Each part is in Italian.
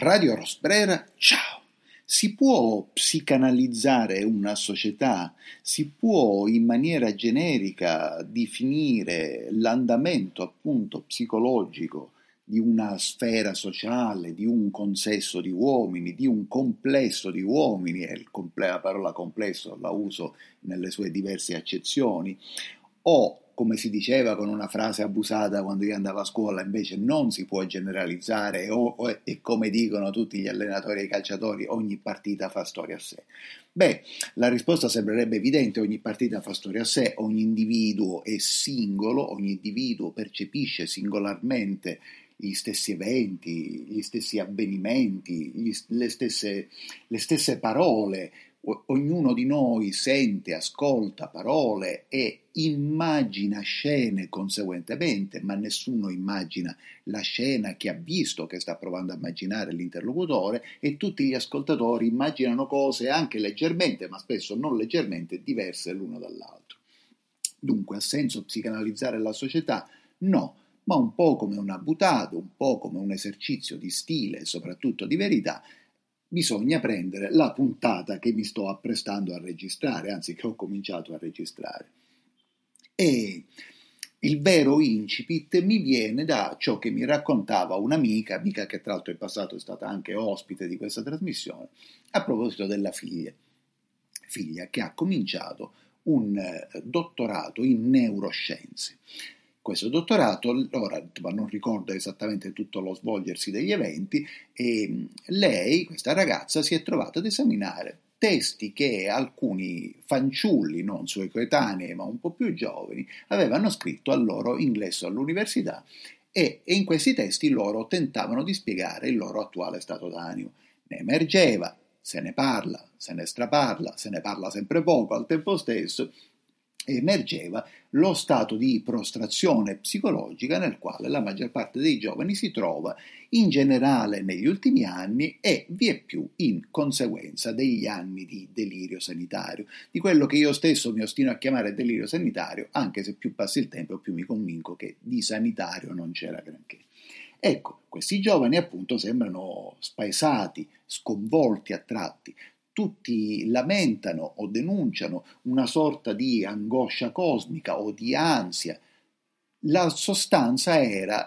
Radio Rosbrera, ciao! Si può psicanalizzare una società? Si può in maniera generica definire l'andamento appunto psicologico di una sfera sociale, di un consesso di uomini, di un complesso di uomini, e la parola complesso la uso nelle sue diverse accezioni, o come si diceva con una frase abusata quando io andavo a scuola, invece non si può generalizzare e come dicono tutti gli allenatori e i calciatori, ogni partita fa storia a sé. Beh, la risposta sembrerebbe evidente: ogni partita fa storia a sé, ogni individuo è singolo, ogni individuo percepisce singolarmente gli stessi eventi, gli stessi avvenimenti, le stesse parole. Ognuno di noi sente, ascolta parole e immagina scene conseguentemente, ma nessuno immagina la scena che ha visto, che sta provando a immaginare l'interlocutore, e tutti gli ascoltatori immaginano cose anche leggermente, ma spesso non leggermente, diverse l'uno dall'altro. Dunque, ha senso psicanalizzare la società? No, ma un po' come una boutade, un po' come un esercizio di stile e soprattutto di verità, bisogna prendere la puntata che mi sto apprestando a registrare, anzi che ho cominciato a registrare. E il vero incipit mi viene da ciò che mi raccontava un'amica che tra l'altro in passato è stata anche ospite di questa trasmissione, a proposito della figlia che ha cominciato un dottorato in neuroscienze. Questo dottorato, ora non ricordo esattamente tutto lo svolgersi degli eventi, e lei, questa ragazza, si è trovata ad esaminare testi che alcuni fanciulli, non suoi coetanei ma un po' più giovani, avevano scritto al loro ingresso all'università, e in questi testi loro tentavano di spiegare il loro attuale stato d'animo. Ne emergeva, se ne parla, se ne straparla, se ne parla sempre poco al tempo stesso, emergeva lo stato di prostrazione psicologica nel quale la maggior parte dei giovani si trova in generale negli ultimi anni e vieppiù in conseguenza degli anni di delirio sanitario, di quello che io stesso mi ostino a chiamare delirio sanitario, anche se più passa il tempo più mi convinco che di sanitario non c'era granché. Ecco, questi giovani appunto sembrano spaesati, sconvolti a tratti. Tutti lamentano o denunciano una sorta di angoscia cosmica o di ansia. La sostanza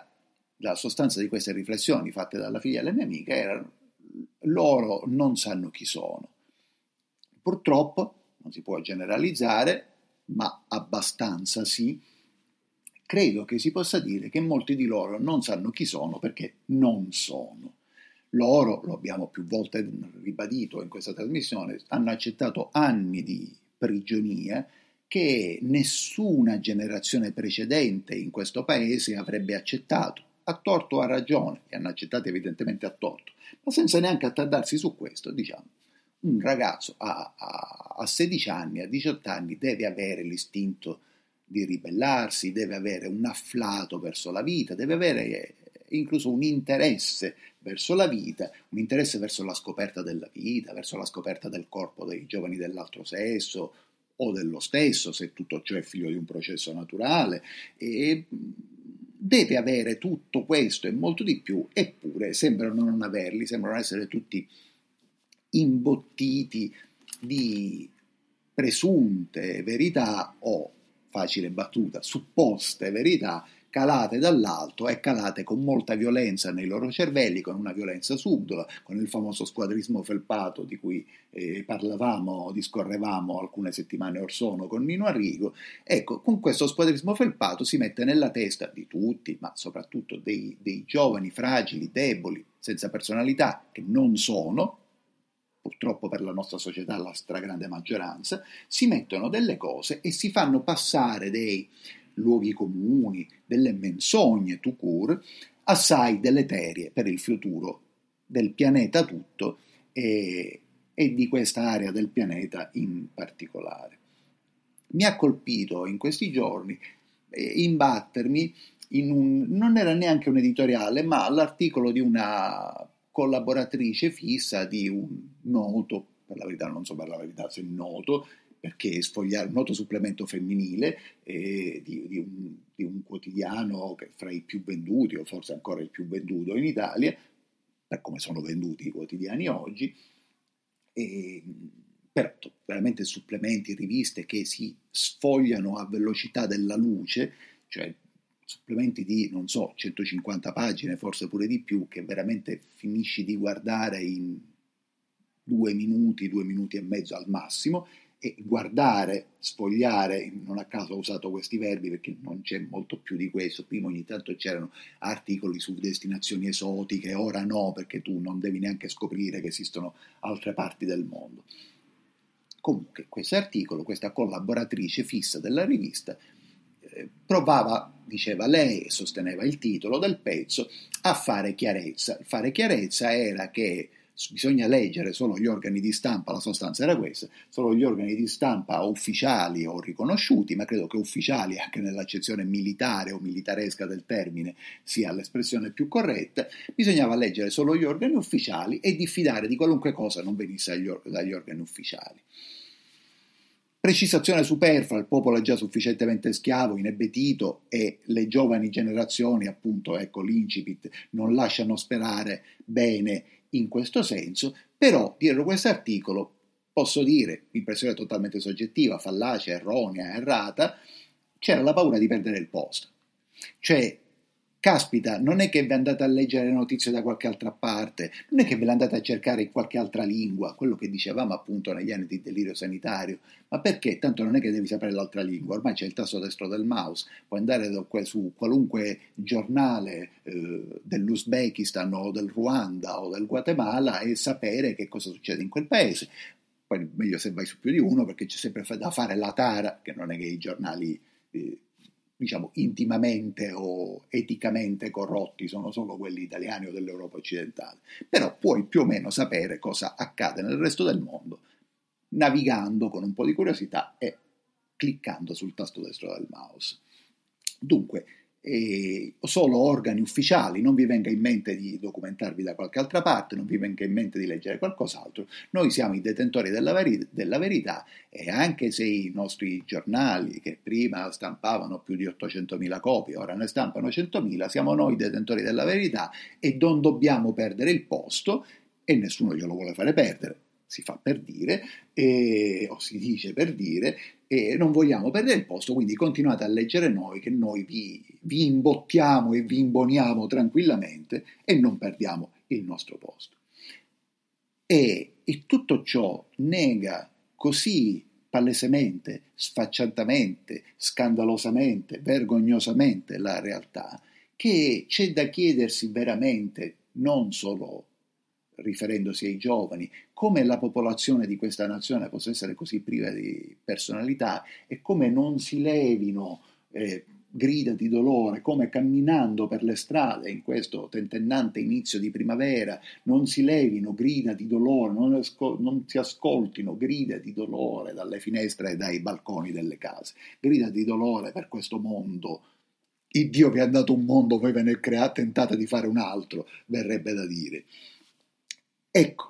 di queste riflessioni fatte dalla figlia della mia amica era: loro non sanno chi sono. Purtroppo non si può generalizzare, ma abbastanza sì. Credo che si possa dire che molti di loro non sanno chi sono perché non sono. Loro, lo abbiamo più volte ribadito in questa trasmissione, hanno accettato anni di prigionia che nessuna generazione precedente in questo paese avrebbe accettato, a torto o a ragione, li hanno accettati evidentemente a torto, ma senza neanche attardarsi su questo, diciamo. Un ragazzo a 16 anni, a 18 anni deve avere l'istinto di ribellarsi, deve avere un afflato verso la vita, deve avere incluso un interesse verso la vita, un interesse verso la scoperta della vita, verso la scoperta del corpo dei giovani dell'altro sesso o dello stesso, se tutto ciò è figlio di un processo naturale, e deve avere tutto questo e molto di più, eppure sembrano non averli, sembrano essere tutti imbottiti di presunte verità o, facile battuta, supposte verità calate dall'alto e calate con molta violenza nei loro cervelli, con una violenza subdola, con il famoso squadrismo felpato di cui discorrevamo alcune settimane or sono con Nino Arrigo. Ecco, con questo squadrismo felpato si mette nella testa di tutti, ma soprattutto dei giovani fragili, deboli, senza personalità, che non sono, purtroppo per la nostra società la stragrande maggioranza, si mettono delle cose e si fanno passare dei luoghi comuni, delle menzogne tout court, assai deleterie per il futuro del pianeta tutto e di questa area del pianeta in particolare. Mi ha colpito in questi giorni imbattermi non era neanche un editoriale, ma l'articolo di una collaboratrice fissa di un noto, per la verità non so per la verità se è noto, perché sfogliare un noto supplemento femminile di un quotidiano che fra i più venduti, o forse ancora il più venduto in Italia, per come sono venduti i quotidiani oggi, però veramente supplementi, riviste che si sfogliano a velocità della luce, cioè supplementi di, non so, 150 pagine, forse pure di più, che veramente finisci di guardare in 2 minuti e mezzo al massimo, e guardare, sfogliare, non a caso ho usato questi verbi perché non c'è molto più di questo. Prima ogni tanto c'erano articoli su destinazioni esotiche, ora no, perché tu non devi neanche scoprire che esistono altre parti del mondo. Comunque questo articolo, questa collaboratrice fissa della rivista, provava, diceva lei, e sosteneva il titolo del pezzo, a fare chiarezza. Fare chiarezza era che bisogna leggere solo gli organi di stampa, la sostanza era questa, solo gli organi di stampa ufficiali o riconosciuti, ma credo che ufficiali anche nell'accezione militare o militaresca del termine sia l'espressione più corretta, bisognava leggere solo gli organi ufficiali e diffidare di qualunque cosa non venisse dagli organi ufficiali. Precisazione superflua, il popolo è già sufficientemente schiavo, inebetito, e le giovani generazioni, appunto, ecco l'incipit, non lasciano sperare bene in questo senso, però dietro questo articolo, posso dire, impressione totalmente soggettiva, fallace, erronea, errata, c'era la paura di perdere il posto. Cioè, caspita, non è che vi andate a leggere le notizie da qualche altra parte, non è che ve le andate a cercare in qualche altra lingua, quello che dicevamo appunto negli anni di delirio sanitario, ma perché? Tanto non è che devi sapere l'altra lingua, ormai c'è il tasto destro del mouse, puoi andare su qualunque giornale dell'Uzbekistan o del Ruanda o del Guatemala e sapere che cosa succede in quel paese. Poi meglio se vai su più di uno, perché c'è sempre da fare la tara, che non è che i giornali diciamo intimamente o eticamente corrotti sono solo quelli italiani o dell'Europa occidentale, però puoi più o meno sapere cosa accade nel resto del mondo navigando con un po' di curiosità e cliccando sul tasto destro del mouse. Dunque, solo organi ufficiali, non vi venga in mente di documentarvi da qualche altra parte, non vi venga in mente di leggere qualcos'altro, noi siamo i detentori della verità, e anche se i nostri giornali, che prima stampavano più di 800.000 copie, ora ne stampano 100.000, siamo noi i detentori della verità e non dobbiamo perdere il posto, e nessuno glielo vuole fare perdere, si fa per dire, o si dice per dire, e non vogliamo perdere il posto, quindi continuate a leggere noi, che noi vi imbottiamo e vi imboniamo tranquillamente e non perdiamo il nostro posto. E tutto ciò nega così palesemente, sfacciatamente, scandalosamente, vergognosamente la realtà, che c'è da chiedersi veramente, non solo riferendosi ai giovani, come la popolazione di questa nazione possa essere così priva di personalità e come non si levino grida di dolore, come camminando per le strade in questo tentennante inizio di primavera non si levino grida di dolore, non si ascoltino grida di dolore dalle finestre e dai balconi delle case, grida di dolore per questo mondo. Il Dio vi ha dato un mondo, voi ve ne tentate di fare un altro, verrebbe da dire. Ecco,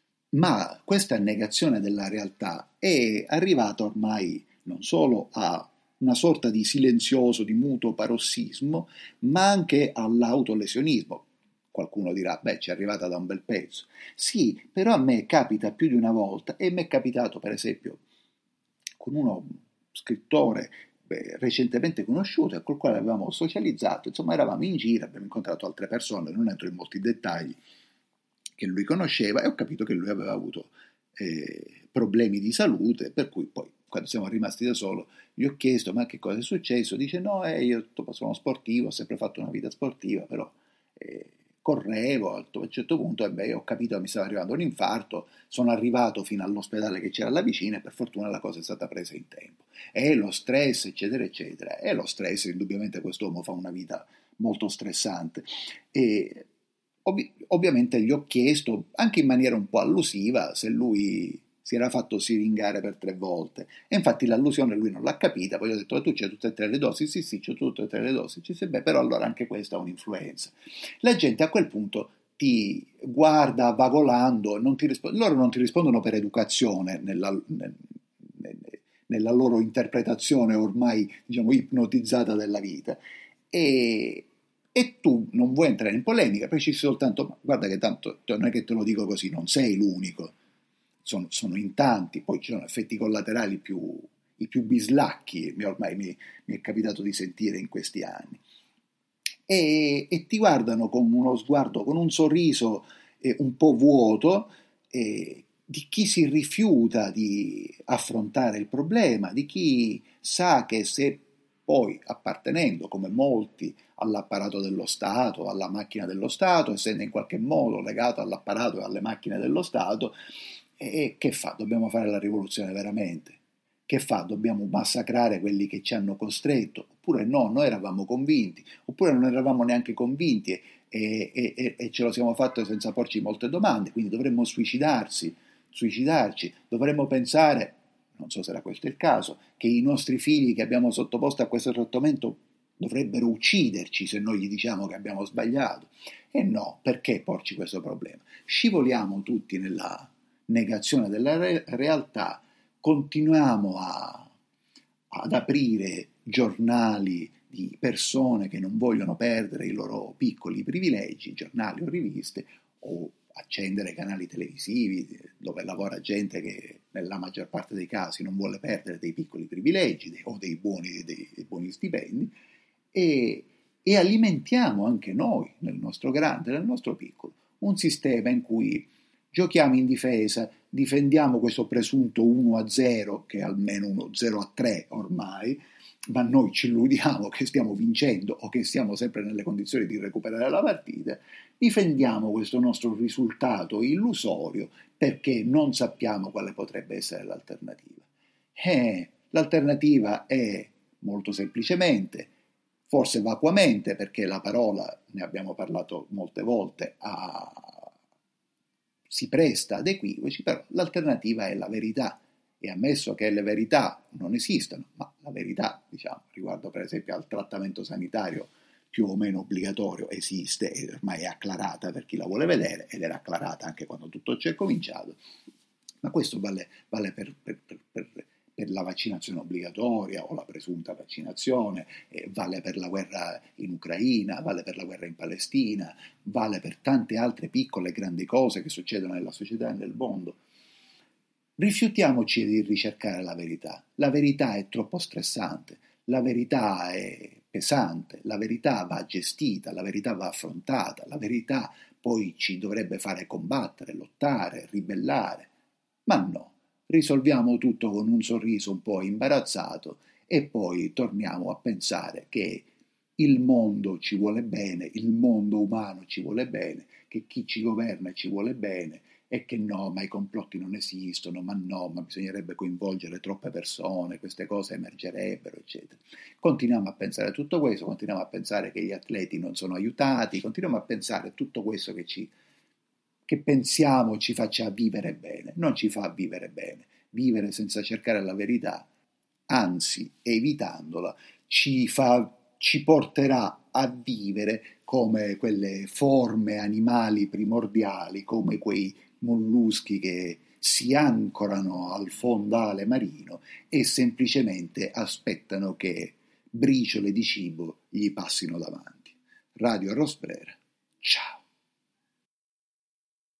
ma questa negazione della realtà è arrivata ormai non solo a una sorta di silenzioso, di muto parossismo, ma anche all'autolesionismo. Qualcuno dirà, beh, ci è arrivata da un bel pezzo. Sì, però a me capita più di una volta, e mi è capitato per esempio con uno scrittore recentemente conosciuto e col quale avevamo socializzato, insomma eravamo in giro, abbiamo incontrato altre persone, non entro in molti dettagli, che lui conosceva, e ho capito che lui aveva avuto problemi di salute, per cui poi quando siamo rimasti da solo gli ho chiesto ma che cosa è successo, dice no, io sono sportivo, ho sempre fatto una vita sportiva, però correvo, a un certo punto ho capito che mi stava arrivando un infarto, sono arrivato fino all'ospedale che c'era là vicino e per fortuna la cosa è stata presa in tempo, e lo stress eccetera eccetera, e lo stress indubbiamente quest'uomo fa una vita molto stressante, e ovviamente gli ho chiesto, anche in maniera un po' allusiva, se lui si era fatto siringare per 3 volte. E infatti l'allusione lui non l'ha capita, poi ho detto, tu c'hai tutte e 3 le dosi? Sì, c'ho tutte e 3 le dosi. Ci dice, beh, però allora anche questa è un'influenza. La gente a quel punto ti guarda vagolando, loro non ti rispondono per educazione nella loro interpretazione ormai, diciamo, ipnotizzata della vita. E e tu non vuoi entrare in polemica, perché ci sei soltanto, ma guarda che tanto non è che te lo dico così, non sei l'unico, sono in tanti, poi ci sono effetti collaterali i più bislacchi, ormai mi è capitato di sentire in questi anni. E ti guardano con uno sguardo, con un sorriso un po' vuoto, di chi si rifiuta di affrontare il problema, di chi sa che se poi appartenendo, come molti, all'apparato dello Stato, alla macchina dello Stato, essendo in qualche modo legato all'apparato e alle macchine dello Stato, che fa? Dobbiamo fare la rivoluzione veramente? Che fa? Dobbiamo massacrare quelli che ci hanno costretto? Oppure no, noi eravamo convinti, oppure non eravamo neanche convinti e ce lo siamo fatto senza porci molte domande, quindi dovremmo suicidarci, dovremmo pensare, non so se era questo il caso, che i nostri figli che abbiamo sottoposto a questo trattamento dovrebbero ucciderci se noi gli diciamo che abbiamo sbagliato. E no, perché porci questo problema? Scivoliamo tutti nella negazione della realtà, continuiamo ad aprire giornali di persone che non vogliono perdere i loro piccoli privilegi, giornali o riviste, o accendere canali televisivi dove lavora gente che nella maggior parte dei casi non vuole perdere dei piccoli privilegi o dei buoni stipendi, e alimentiamo anche noi, nel nostro grande, nel nostro piccolo, un sistema in cui giochiamo in difesa, difendiamo questo presunto 1-0, che è almeno uno 0-3 ormai, ma noi ci illudiamo che stiamo vincendo o che siamo sempre nelle condizioni di recuperare la partita, difendiamo questo nostro risultato illusorio perché non sappiamo quale potrebbe essere l'alternativa. L'alternativa è molto semplicemente, forse vacuamente, perché la parola, ne abbiamo parlato molte volte, si presta ad equivoci, però l'alternativa è la verità. E ammesso che le verità non esistano, ma la verità, diciamo, riguardo per esempio al trattamento sanitario più o meno obbligatorio esiste e ormai è acclarata per chi la vuole vedere, ed era acclarata anche quando tutto ciò è cominciato, ma questo vale per la vaccinazione obbligatoria o la presunta vaccinazione, vale per la guerra in Ucraina, vale per la guerra in Palestina, vale per tante altre piccole e grandi cose che succedono nella società e nel mondo. Rifiutiamoci di ricercare la verità. La verità è troppo stressante, la verità è pesante, la verità va gestita, la verità va affrontata, la verità poi ci dovrebbe fare combattere, lottare, ribellare. Ma no, risolviamo tutto con un sorriso un po' imbarazzato e poi torniamo a pensare che il mondo ci vuole bene, il mondo umano ci vuole bene, che chi ci governa ci vuole bene, e che no, ma i complotti non esistono, ma no, ma bisognerebbe coinvolgere troppe persone, queste cose emergerebbero, eccetera. Continuiamo a pensare a tutto questo, continuiamo a pensare che gli atleti non sono aiutati, continuiamo a pensare a tutto questo che pensiamo ci faccia vivere bene. Non ci fa vivere bene. Vivere senza cercare la verità, anzi, evitandola, ci porterà a vivere come quelle forme animali primordiali, come quei molluschi che si ancorano al fondale marino e semplicemente aspettano che briciole di cibo gli passino davanti. Radio Rosbrera, ciao.